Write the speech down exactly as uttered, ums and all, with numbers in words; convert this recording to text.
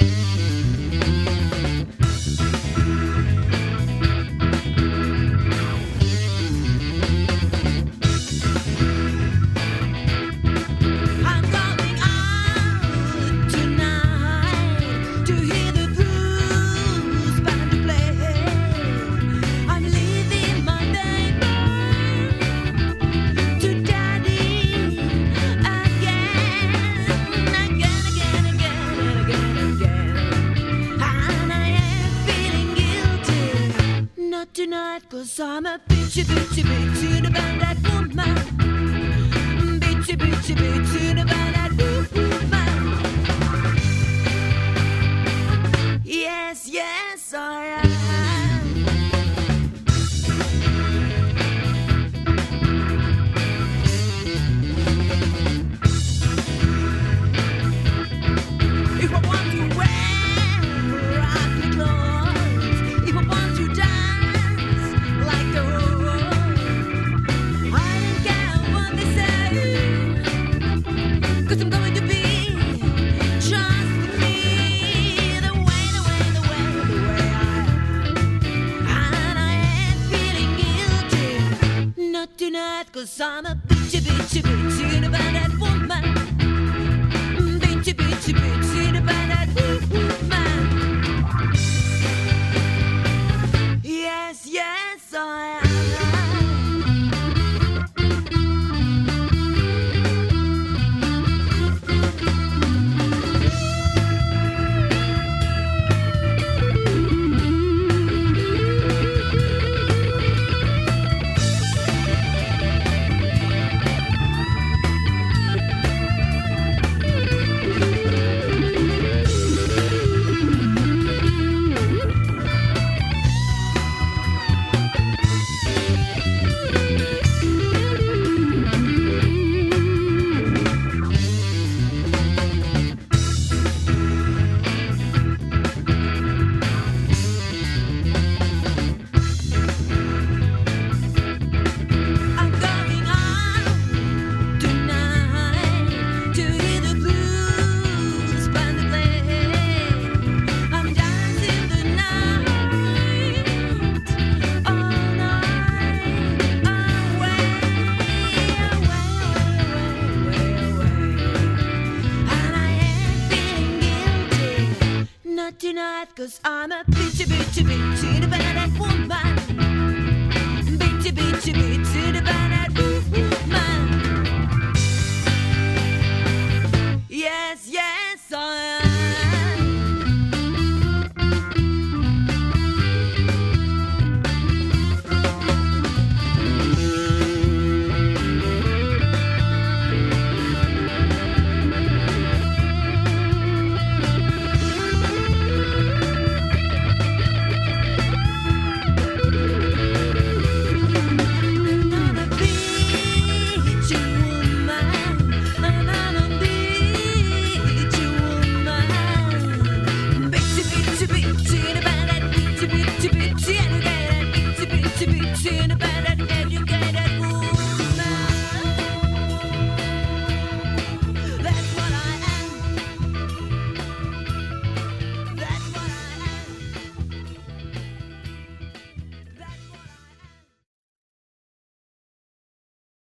Cause I'm a bitchy, bitchy, bitchy about that woman. Bitchy, bitchy, bitchy about that woman. Yes, yes, I am. If I want to wear rocky clothes, if I want to dance like the world, I don't care what they say, 'cause I'm going to be just me, the way, the way, the way, the way I am. And I ain't feeling guilty, not tonight, 'cause I'm a bitchy, bitchy, bitchy about that woman. Bitchy, bitchy, bitchy about that woman. Yes, yes, I am. I'm going out tonight to hear the blues band play. I'm dancing the night, all night, away, away, away, away, and I ain't feeling guilty, not tonight, 'cause I'm a bitchy, bitchy, bitchy about that woman. Bitchy, bitchy, bitchy about